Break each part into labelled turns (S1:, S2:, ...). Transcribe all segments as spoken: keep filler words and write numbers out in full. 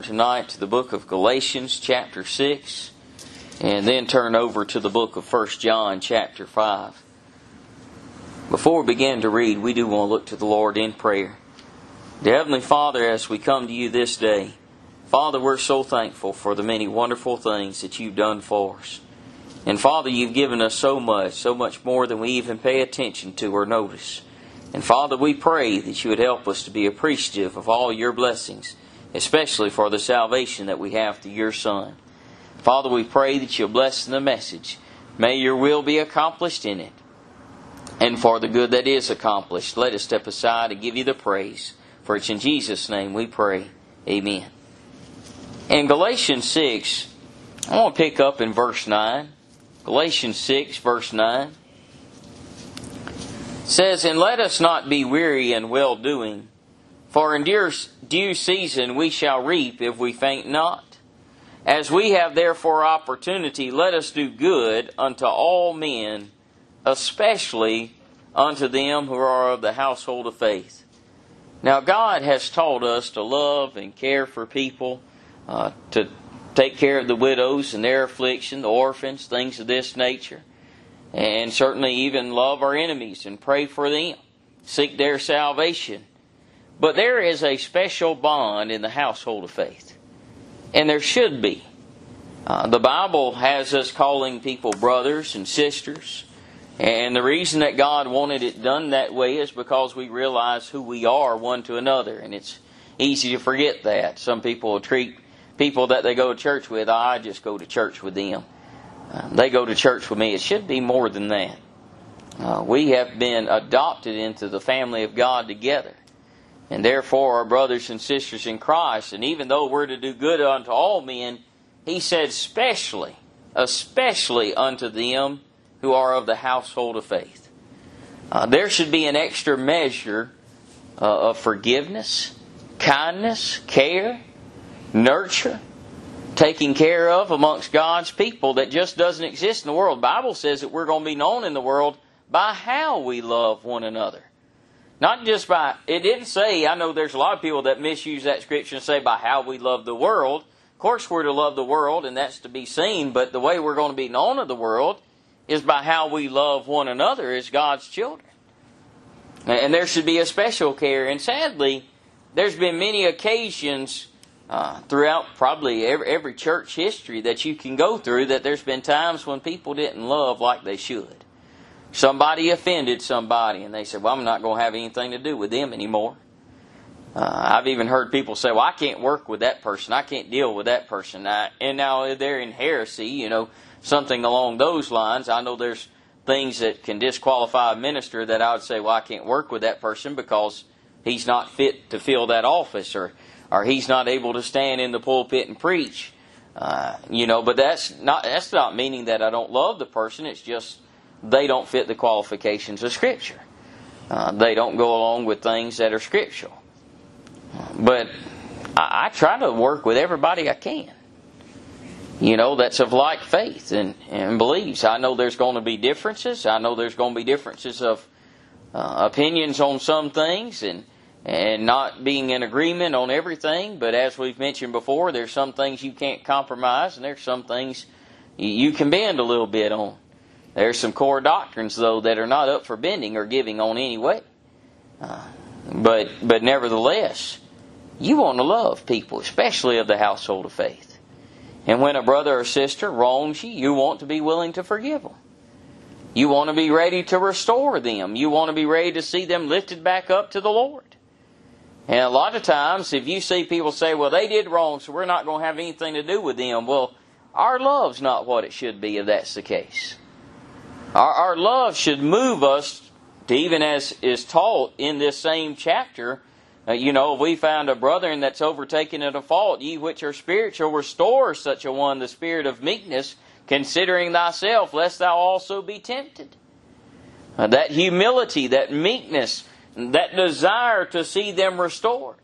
S1: tonight to the book of Galatians chapter six, and then turn over to the book of First John chapter five. Before we begin to read, we do want to look to the Lord in prayer. Dear Heavenly Father, as we come to you this day, Father, we're so thankful for the many wonderful things that you've done for us. And Father, you've given us so much, so much more than we even pay attention to or notice. And Father, we pray that you would help us to be appreciative of all your blessings, especially for the salvation that we have through your Son. Father, we pray that you'll bless the message. May your will be accomplished in it. And for the good that is accomplished, let us step aside and give you the praise. For it's in Jesus' name we pray. Amen. In Galatians six, I want to pick up in verse nine. Galatians six, verse nine. It says, "And let us not be weary in well-doing, for in due season we shall reap if we faint not. As we have therefore opportunity, let us do good unto all men, especially unto them who are of the household of faith." Now God has taught us to love and care for people, uh, to take care of the widows and their affliction, the orphans, things of this nature. And certainly even love our enemies and pray for them, seek their salvation. But there is a special bond in the household of faith. And there should be. Uh, the Bible has us calling people brothers and sisters. And the reason that God wanted it done that way is because we realize who we are one to another. And it's easy to forget that. Some people will treat people that they go to church with, I just go to church with them. Uh, they go to church with me. It should be more than that. Uh, we have been adopted into the family of God together. And therefore are brothers and sisters in Christ. And even though we're to do good unto all men, He said especially, especially unto them who are of the household of faith. Uh, there should be an extra measure uh, of forgiveness, kindness, care, nurture, taking care of amongst God's people that just doesn't exist in the world. The Bible says that we're going to be known in the world by how we love one another. Not just by, it didn't say, I know there's a lot of people that misuse that scripture and say by how we love the world. Of course we're to love the world and that's to be seen, but the way we're going to be known of the world is by how we love one another as God's children. And there should be a special care. And sadly, there's been many occasions uh, throughout probably every, every church history that you can go through that there's been times when people didn't love like they should. Somebody offended somebody and they said, well, I'm not going to have anything to do with them anymore. Uh, I've even heard people say, well, I can't work with that person. I can't deal with that person. I, and now they're in heresy, you know, something along those lines. I know there's things that can disqualify a minister that I would say, well, I can't work with that person because he's not fit to fill that office, or, or he's not able to stand in the pulpit and preach. Uh, you know, but that's not, that's not meaning that I don't love the person. It's just they don't fit the qualifications of Scripture. Uh, they don't go along with things that are scriptural. But I, I try to work with everybody I can. You know, that's of like faith and, and believes. I know there's going to be differences. I know there's going to be differences of uh, opinions on some things and, and not being in agreement on everything. But as we've mentioned before, there's some things you can't compromise and there's some things you, you can bend a little bit on. There's some core doctrines, though, that are not up for bending or giving on anyway. Uh, but, but nevertheless, you want to love people, especially of the household of faith. And when a brother or sister wrongs you, you want to be willing to forgive them. You want to be ready to restore them. You want to be ready to see them lifted back up to the Lord. And a lot of times, if you see people say, well, they did wrong, so we're not going to have anything to do with them. Well, our love's not what it should be if that's the case. Our, our love should move us to, even as is taught in this same chapter, Uh, you know, if we find a brethren that's overtaken in a fault, ye which are spiritual, restore such a one the spirit of meekness, considering thyself, lest thou also be tempted. Uh, that humility, that meekness, that desire to see them restored.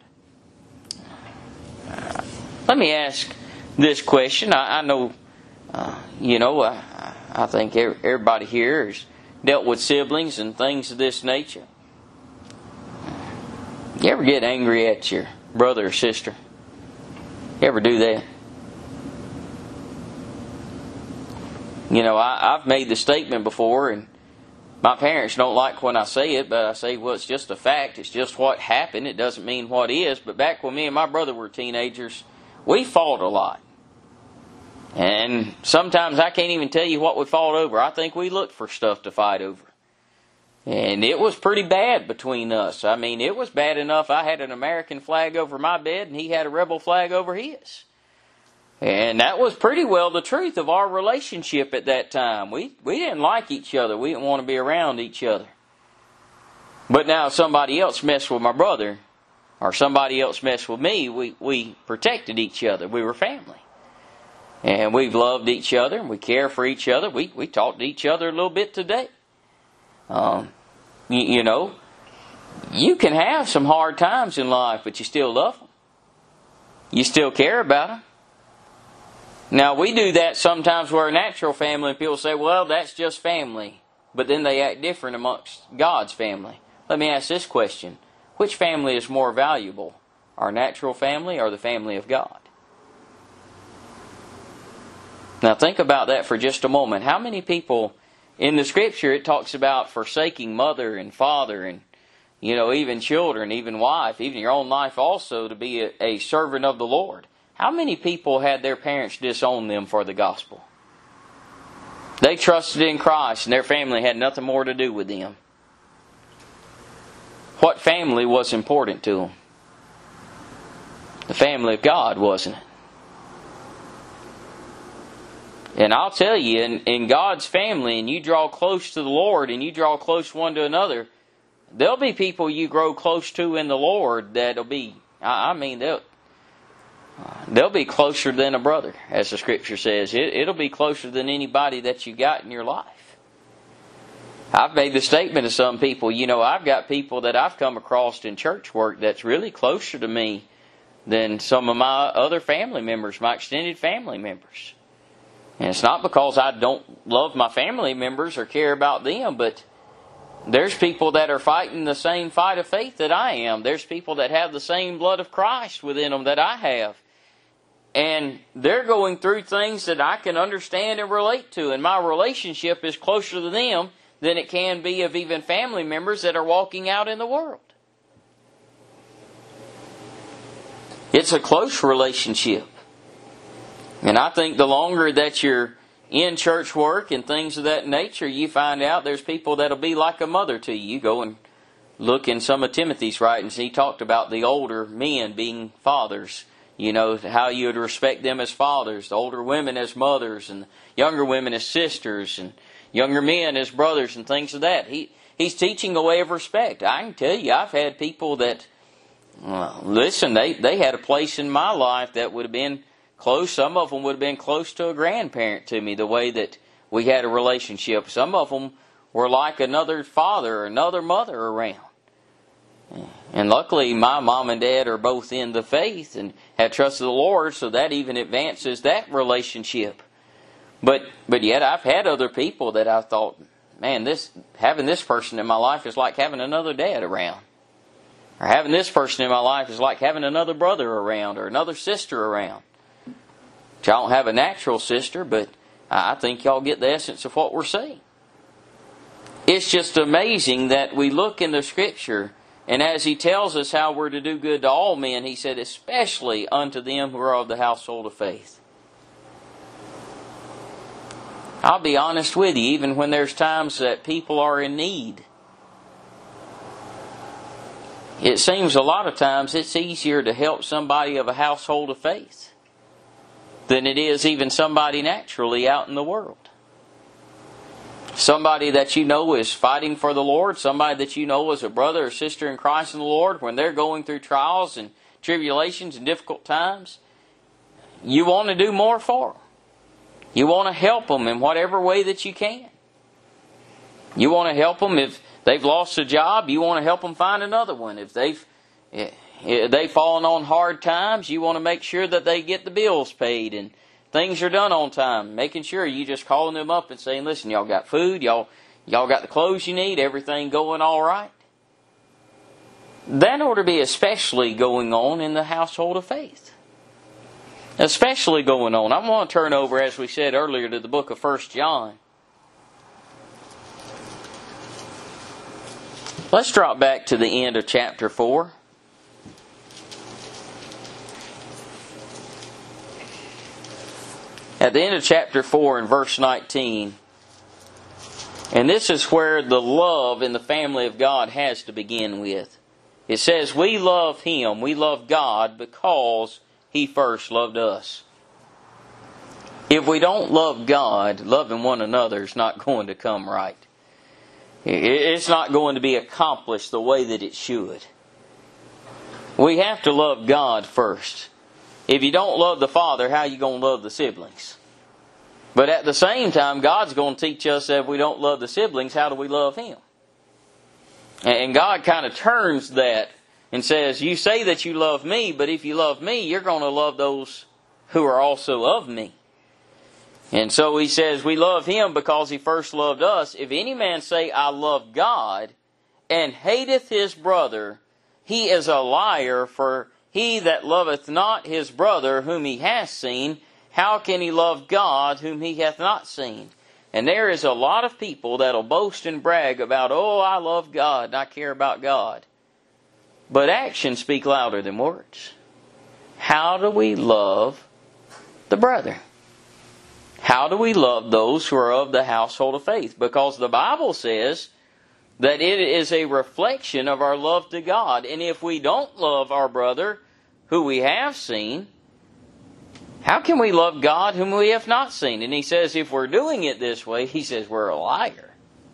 S1: Uh, let me ask this question. I, I know, uh, you know, I, I think everybody here has dealt with siblings and things of this nature. You ever get angry at your brother or sister? You You ever do that? You know, I, I've made the statement before, and my parents don't like when I say it, but I say, well, it's just a fact. It's just what happened. It doesn't mean what is. But back when me and my brother were teenagers, we fought a lot. And sometimes I can't even tell you what we fought over. I think we looked for stuff to fight over. And it was pretty bad between us. I mean, it was bad enough I had an American flag over my bed and he had a rebel flag over his. And that was pretty well the truth of our relationship at that time. We we didn't like each other. We didn't want to be around each other. But now if somebody else messed with my brother, or somebody else messed with me, we, we protected each other. We were family. And we've loved each other, and we care for each other. We we talk to each other a little bit today. Um, you, you know, you can have some hard times in life, but you still love them. You still care about them. Now, we do that sometimes with our natural family, and people say, well, that's just family. But then they act different amongst God's family. Let me ask this question. Which family is more valuable? Our natural family or the family of God? Now, think about that for just a moment. How many people in the Scripture, it talks about forsaking mother and father and, you know, even children, even wife, even your own life also, to be a, a servant of the Lord. How many people had their parents disown them for the gospel? They trusted in Christ and their family had nothing more to do with them. What family was important to them? The family of God, wasn't it? And I'll tell you, in, in God's family, and you draw close to the Lord and you draw close one to another, there'll be people you grow close to in the Lord that'll be, I, I mean, they'll, They'll be closer than a brother, as the Scripture says. It, it'll be closer than anybody that you got in your life. I've made the statement to some people, you know, I've got people that I've come across in church work that's really closer to me than some of my other family members, my extended family members. And it's not because I don't love my family members or care about them, but there's people that are fighting the same fight of faith that I am. There's people that have the same blood of Christ within them that I have. And they're going through things that I can understand and relate to. And my relationship is closer to them than it can be of even family members that are walking out in the world. It's a close relationship. And I think the longer that you're in church work and things of that nature, you find out there's people that'll be like a mother to you. You go and look in some of Timothy's writings. He talked about the older men being fathers. You know, how you would respect them as fathers, the older women as mothers, and younger women as sisters, and younger men as brothers, and things of that. He He's teaching a way of respect. I can tell you, I've had people that, well, listen, they, they had a place in my life that would have been close. Some of them would have been close to a grandparent to me, the way that we had a relationship. Some of them were like another father or another mother around. And luckily, my mom and dad are both in the faith and have trusted the Lord, so that even advances that relationship. But but yet, I've had other people that I thought, man, this having this person in my life is like having another dad around. Or having this person in my life is like having another brother around or another sister around. Which I don't have a natural sister, but I think y'all get the essence of what we're saying. It's just amazing that we look in the Scripture, and as He tells us how we're to do good to all men, He said, especially unto them who are of the household of faith. I'll be honest with you, even when there's times that people are in need, it seems a lot of times it's easier to help somebody of a household of faith than it is even somebody naturally out in the world. Somebody that you know is fighting for the Lord, somebody that you know is a brother or sister in Christ in the Lord, when they're going through trials and tribulations and difficult times, you want to do more for them. You want to help them in whatever way that you can. You want to help them if they've lost a job, you want to help them find another one. If they've they've fallen on hard times, you want to make sure that they get the bills paid and things are done on time. Making sure you just calling them up and saying, listen, y'all got food, y'all y'all got the clothes you need, everything going all right. That ought to be especially going on in the household of faith. especially going on. I want to turn over, as we said earlier, to the book of First John. Let's drop back to the end of chapter four. At the end of chapter four and verse nineteen, and this is where the love in the family of God has to begin with. It says, we love Him, we love God because He first loved us. If we don't love God, loving one another is not going to come right. It's not going to be accomplished the way that it should. We have to love God first. If you don't love the Father, how are you going to love the siblings? But at the same time, God's going to teach us that if we don't love the siblings, how do we love Him? And God kind of turns that and says, you say that you love me, but if you love me, you're going to love those who are also of me. And so He says, we love Him because He first loved us. If any man say, I love God, and hateth his brother, he is a liar, for he that loveth not his brother whom he hath seen, how can he love God whom he hath not seen? And there is a lot of people that'll boast and brag about, oh, I love God and I care about God. But actions speak louder than words. How do we love the brother? How do we love those who are of the household of faith? Because the Bible says that it is a reflection of our love to God. And if we don't love our brother who we have seen, how can we love God whom we have not seen? And He says if we're doing it this way, He says we're a liar.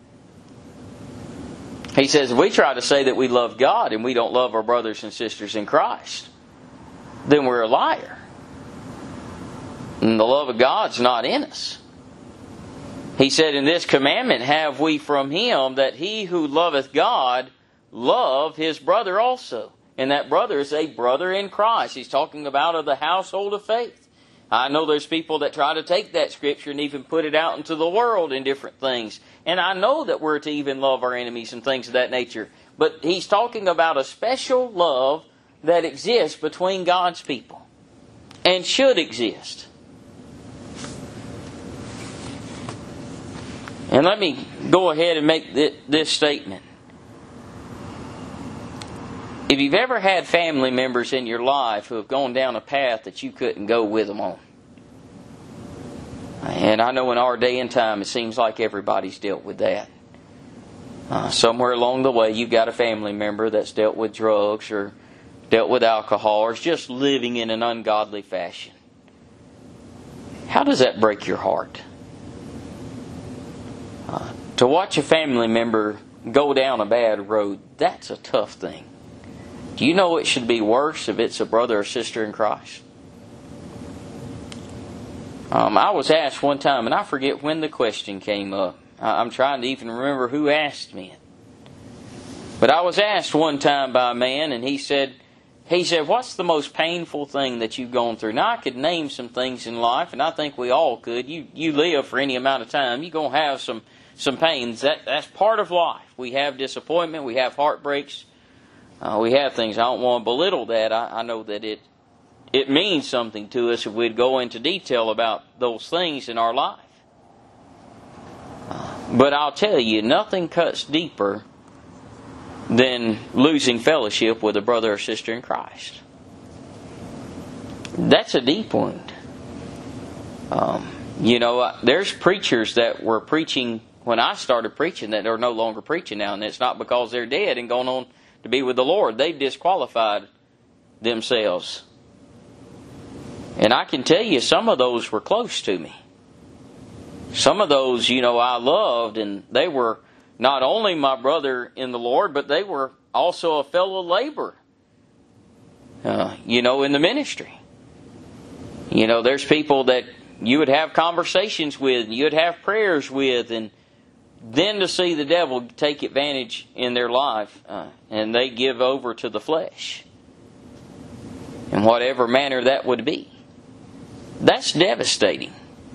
S1: He says if we try to say that we love God and we don't love our brothers and sisters in Christ, then we're a liar. And the love of God's not in us. He said, in this commandment have we from Him, that he who loveth God love his brother also. And that brother is a brother in Christ. He's talking about of the household of faith. I know there's people that try to take that scripture and even put it out into the world in different things. And I know that we're to even love our enemies and things of that nature. But He's talking about a special love that exists between God's people. And should exist. And let me go ahead and make this statement. If you've ever had family members in your life who have gone down a path that you couldn't go with them on, and I know in our day and time it seems like everybody's dealt with that. Uh, somewhere along the way you've got a family member that's dealt with drugs or dealt with alcohol or is just living in an ungodly fashion. How does that break your heart? Uh, to watch a family member go down a bad road, that's a tough thing. Do you know it should be worse if it's a brother or sister in Christ? Um, I was asked one time, and I forget when the question came up. I'm trying to even remember who asked me it. But I was asked one time by a man, and he said, he said, what's the most painful thing that you've gone through? Now, I could name some things in life, and I think we all could. You you live for any amount of time, you're going to have some, some pains. That, that's part of life. We have disappointment, we have heartbreaks, uh, we have things. I don't want to belittle that. I, I know that it it means something to us if we'd go into detail about those things in our life. Uh, but I'll tell you, nothing cuts deeper than losing fellowship with a brother or sister in Christ. That's a deep wound. Um, you know, there's preachers that were preaching when I started preaching that are no longer preaching now, and it's not because they're dead and gone on to be with the Lord. They've disqualified themselves. And I can tell you, some of those were close to me. Some of those, you know, I loved, and they were not only my brother in the Lord, but they were also a fellow laborer, uh, you know, in the ministry. You know, there's people that you would have conversations with, and you'd have prayers with, and then to see the devil take advantage in their life, uh, and they give over to the flesh, in whatever manner that would be. That's devastating.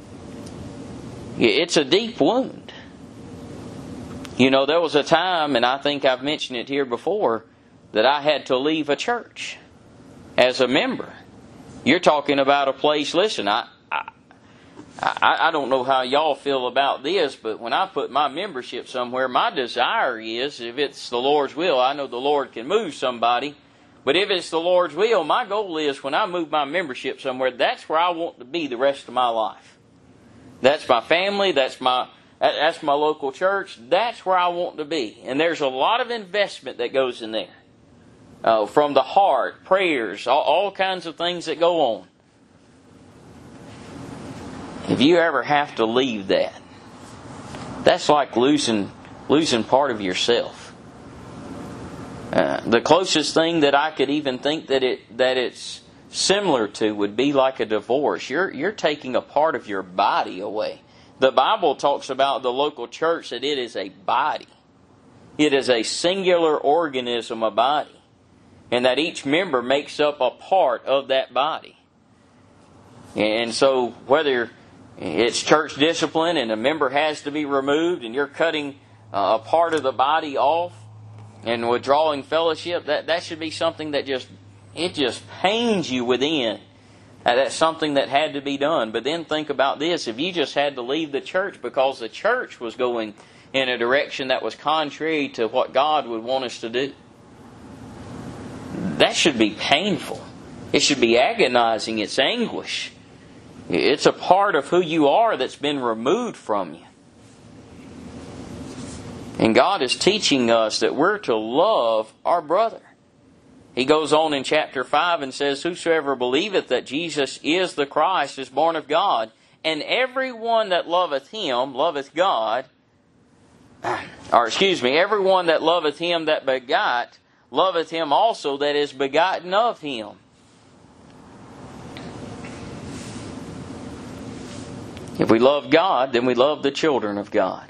S1: It's a deep wound. You know, there was a time, and I think I've mentioned it here before, that I had to leave a church as a member You're talking about a place, listen, I, I, I, I don't know how y'all feel about this, but when I put my membership somewhere, my desire is, if it's the Lord's will, I know the Lord can move somebody, but if it's the Lord's will, my goal is when I move my membership somewhere, that's where I want to be the rest of my life. That's my family, that's my that's my local church, that's where I want to be. And there's a lot of investment that goes in there. Uh, from the heart, prayers, all, all kinds of things that go on. If you ever have to leave that, that's like losing losing part of yourself. Uh, the closest thing that I could even think that it that it's similar to would be like a divorce. You're you're taking a part of your body away. The Bible talks about the local church that it is a body. It is a singular organism, a body. And that each member makes up a part of that body. And so whether it's church discipline and a member has to be removed and you're cutting a part of the body off and withdrawing fellowship, that, that should be something that just, it just pains you within. That's something that had to be done. But then think about this. If you just had to leave the church because the church was going in a direction that was contrary to what God would want us to do, that should be painful. It should be agonizing. It's anguish. It's a part of who you are that's been removed from you. And God is teaching us that we're to love our brother. He goes on in chapter five and says, "Whosoever believeth that Jesus is the Christ is born of God, and every one that loveth Him loveth God." Or excuse me, every one that loveth Him that begot loveth Him also that is begotten of Him. If we love God, then we love the children of God.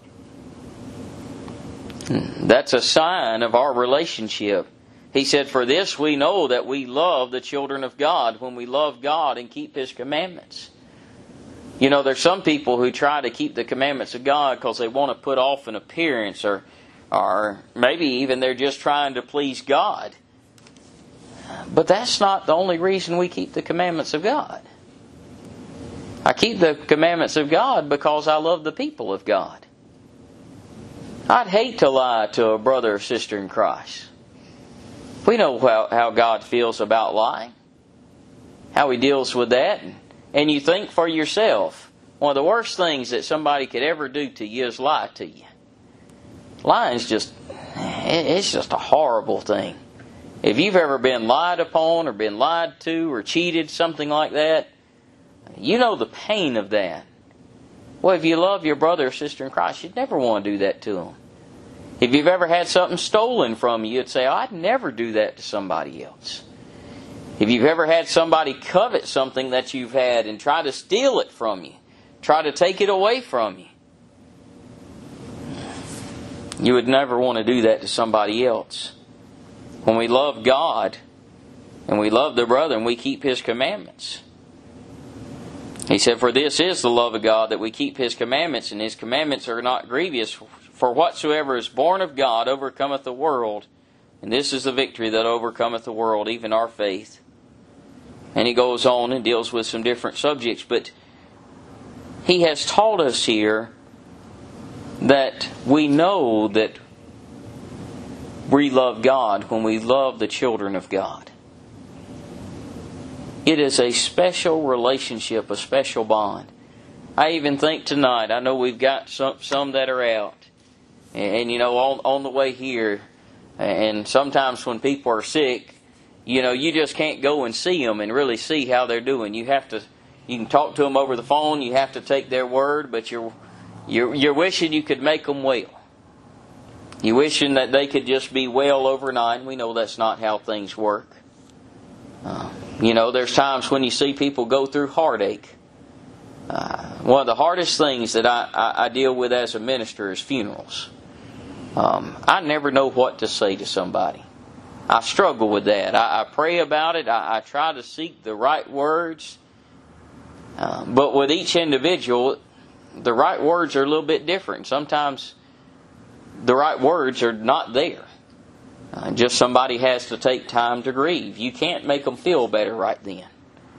S1: That's a sign of our relationship. He said, "For this we know that we love the children of God, when we love God and keep His commandments." You know, there's some people who try to keep the commandments of God because they want to put off an appearance, or Or maybe even they're just trying to please God. But that's not the only reason we keep the commandments of God. I keep the commandments of God because I love the people of God. I'd hate to lie to a brother or sister in Christ. We know how, how God feels about lying, how He deals with that. And you think for yourself, one of the worst things that somebody could ever do to you is lie to you. Lying's just, it's just a horrible thing. If you've ever been lied upon or been lied to or cheated, something like that, you know the pain of that. Well, if you love your brother or sister in Christ, you'd never want to do that to them. If you've ever had something stolen from you, you'd say, "Oh, I'd never do that to somebody else." If you've ever had somebody covet something that you've had and try to steal it from you, try to take it away from you, you would never want to do that to somebody else. When we love God and we love the brother and we keep His commandments. He said, "For this is the love of God, that we keep His commandments, and His commandments are not grievous. For whatsoever is born of God overcometh the world. And this is the victory that overcometh the world, even our faith." And he goes on and deals with some different subjects. But he has taught us here that we know that we love God when we love the children of God. It is a special relationship, a special bond. I even think tonight, I know we've got some, some that are out. And, and you know, on, on the way here, and sometimes when people are sick, you know, you just can't go and see them and really see how they're doing. You have to, you can talk to them over the phone, you have to take their word, but you're You're, you're wishing you could make them well. You're wishing that they could just be well overnight. We know that's not how things work. Uh, you know, there's times when you see people go through heartache. Uh, one of the hardest things that I, I, I deal with as a minister is funerals. Um, I never know what to say to somebody. I struggle with that. I, I pray about it. I, I try to seek the right words. Uh, but with each individual, the right words are a little bit different. Sometimes the right words are not there. Uh, just somebody has to take time to grieve. You can't make them feel better right then.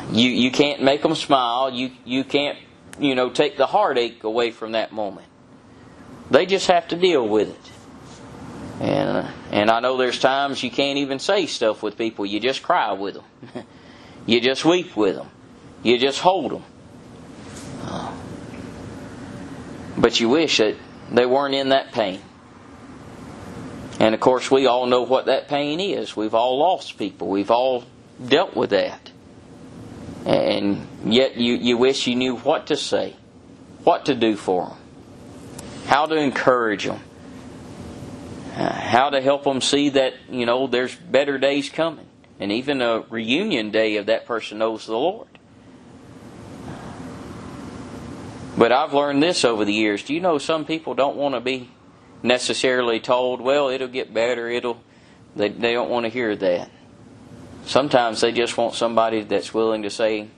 S1: You you can't make them smile. You you can't, you know, take the heartache away from that moment. They just have to deal with it. And uh, and I know there's times you can't even say stuff with people. You just cry with them. You just weep with them. You just hold them. Uh, but you wish that they weren't in that pain. And of course we all know what that pain is. We've all lost people. We've all dealt with that. And yet you, you wish you knew what to say. What to do for them. How to encourage them. Uh, how to help them see that, you know, there's better days coming. And even a reunion day if that person knows the Lord. But I've learned this over the years. Do you know some people don't want to be necessarily told, well, it'll get better, it'll they, they don't want to hear that. Sometimes they just want somebody that's willing to say,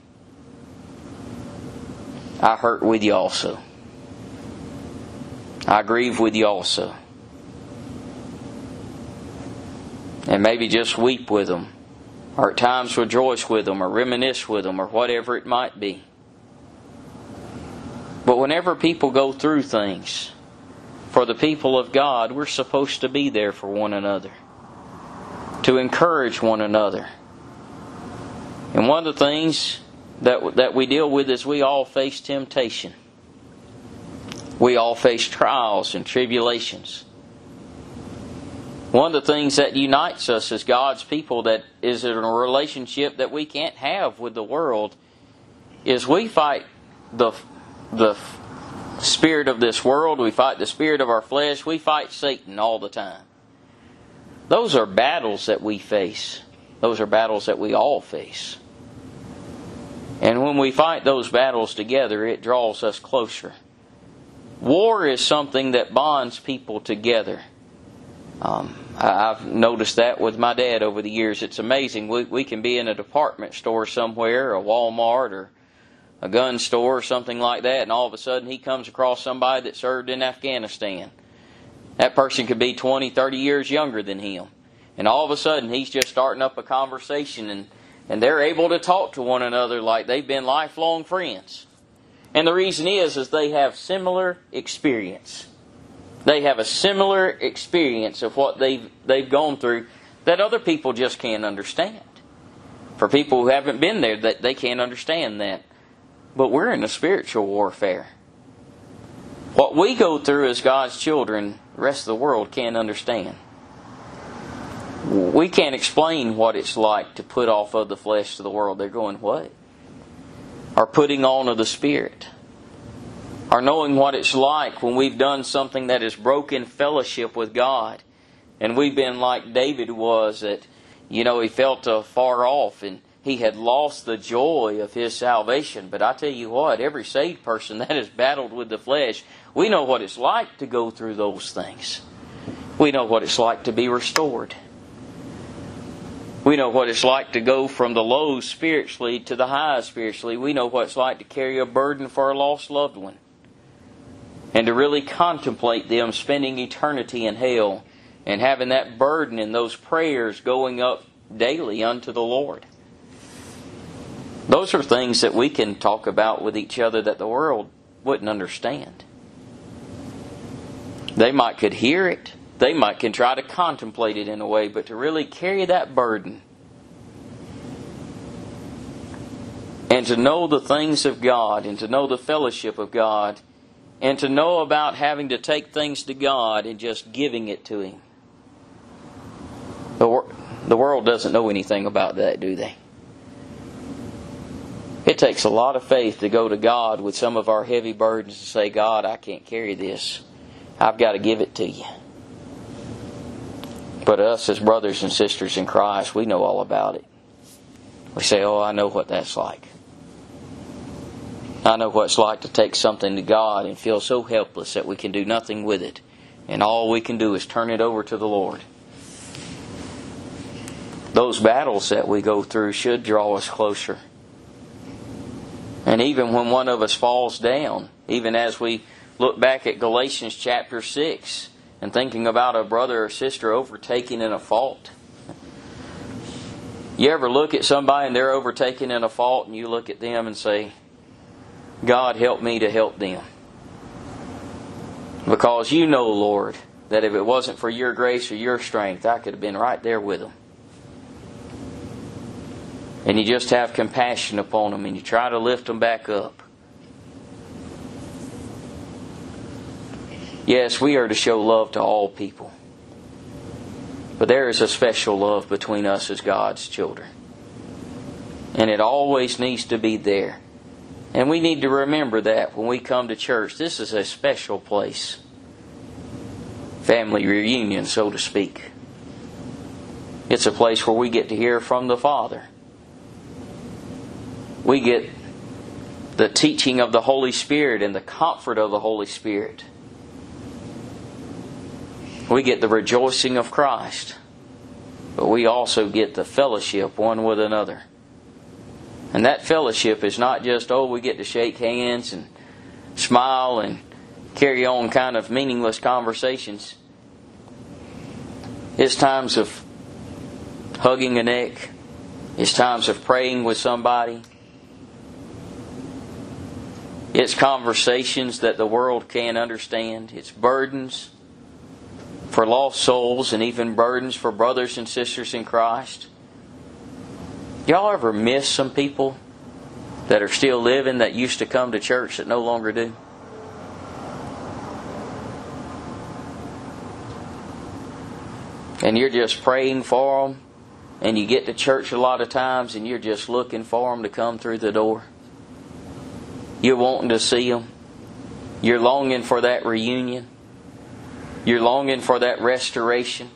S1: I hurt with you also. I grieve with you also. And maybe just weep with them. Or at times rejoice with them, or reminisce with them, or whatever it might be. But whenever people go through things, for the people of God, we're supposed to be there for one another. To encourage one another. And one of the things that that we deal with is we all face temptation. We all face trials and tribulations. One of the things that unites us as God's people, that is in a relationship that we can't have with the world, is we fight the the spirit of this world. We fight the spirit of our flesh. We fight Satan all the time. Those are battles that we face. Those are battles that we all face. And when we fight those battles together, it draws us closer. War is something that bonds people together. Um, I've noticed that with my dad over the years. It's amazing. We, we can be in a department store somewhere, a Walmart or a gun store or something like that, and all of a sudden he comes across somebody that served in Afghanistan. That person could be twenty, thirty years younger than him. And all of a sudden he's just starting up a conversation, and, and they're able to talk to one another like they've been lifelong friends. And the reason is, is they have similar experience. They have a similar experience of what they've, they've gone through that other people just can't understand. For people who haven't been there, that they can't understand that. But we're in a spiritual warfare. What we go through as God's children, the rest of the world can't understand. We can't explain what it's like to put off of the flesh to the world. They're going, what? Or putting on of the Spirit. Or knowing what it's like when we've done something that has broken fellowship with God. And we've been like David was, that, you know, he felt uh, far off and he had lost the joy of his salvation. But I tell you what, every saved person that has battled with the flesh, we know what it's like to go through those things. We know what it's like to be restored. We know what it's like to go from the lows spiritually to the highs spiritually. We know what it's like to carry a burden for a lost loved one. And to really contemplate them spending eternity in hell. And having that burden and those prayers going up daily unto the Lord. Those are things that we can talk about with each other that the world wouldn't understand. They might could hear it. They might can try to contemplate it in a way. But to really carry that burden. And to know the things of God. And to know the fellowship of God. And to know about having to take things to God and just giving it to Him. The, wor- the world doesn't know anything about that, do they? It takes a lot of faith to go to God with some of our heavy burdens and say, God, I can't carry this. I've got to give it to you. But us as brothers and sisters in Christ, we know all about it. We say, oh, I know what that's like. I know what it's like to take something to God and feel so helpless that we can do nothing with it. And all we can do is turn it over to the Lord. Those battles that we go through should draw us closer. And even when one of us falls down, even as we look back at Galatians chapter six and thinking about a brother or sister overtaking in a fault, You ever look at somebody and they're overtaken in a fault and you look at them and say, God, help me to help them. Because you know, Lord, that if it wasn't for your grace or your strength, I could have been right there with them. And you just have compassion upon them and you try to lift them back up. Yes, we are to show love to all people. But there is a special love between us as God's children. And it always needs to be there. And we need to remember that when we come to church. This is a special place. Family reunion, so to speak. It's a place where we get to hear from the Father. We get the teaching of the Holy Spirit and the comfort of the Holy Spirit. We get the rejoicing of Christ. But we also get the fellowship one with another. And that fellowship is not just, oh, we get to shake hands and smile and carry on kind of meaningless conversations. It's times of hugging a neck. It's times of praying with somebody. It's conversations that the world can't understand. It's burdens for lost souls and even burdens for brothers and sisters in Christ. Y'all ever miss some people that are still living that used to come to church that no longer do? And you're just praying for them, and you get to church a lot of times and you're just looking for them to come through the door. You're wanting to see them. You're longing for that reunion. You're longing for that restoration.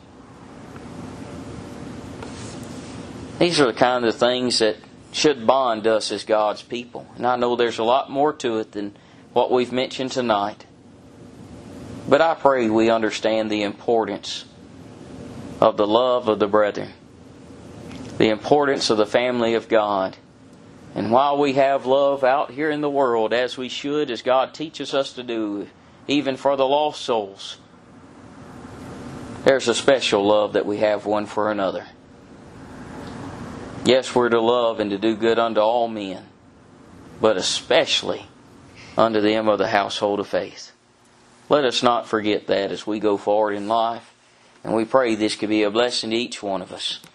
S1: These are the kind of things that should bond us as God's people. And I know there's a lot more to it than what we've mentioned tonight. But I pray we understand the importance of the love of the brethren. The importance of the family of God. And while we have love out here in the world, as we should, as God teaches us to do, even for the lost souls, there's a special love that we have one for another. Yes, we're to love and to do good unto all men, but especially unto them of the household of faith. Let us not forget that as we go forward in life, and we pray this could be a blessing to each one of us.